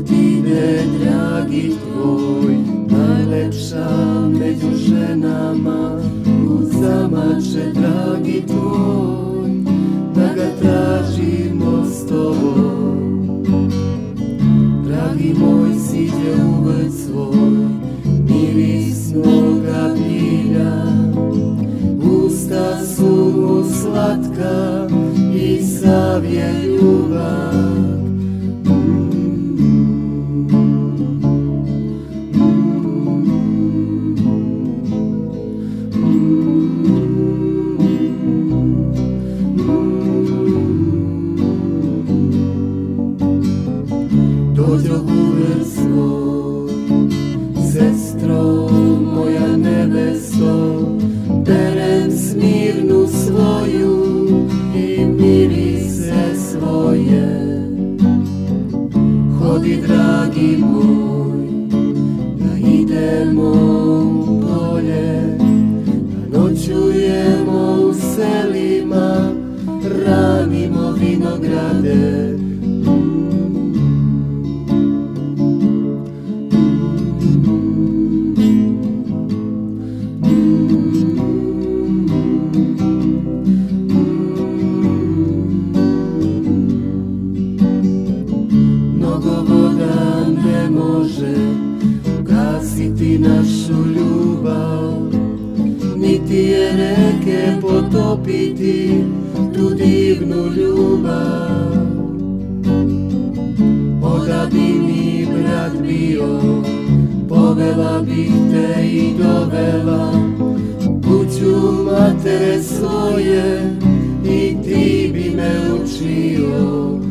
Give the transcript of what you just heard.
ide dragi tvoj, najlepša među ženama, u zamače dragi tvoj, da ga tražimo s tobom. Dragi moj, siđe u vrt svoj, mirisnoga bilja, usta su mu slatka i sav je ljubak. Dođo u vrt svoj, sestro moja nevesto, berem smirnu svoju i mirise svoje. Hodi dragi moj, da idemo u polje, da noćujemo u selima, ranimo vinograde. Mnogo voda ne može ugasiti našu ljubav, niti je reke potopiti tu divnu ljubav. Oda bi mi brat bio, povela bih te i dovela u kuću matere svoje, i ti bi me učio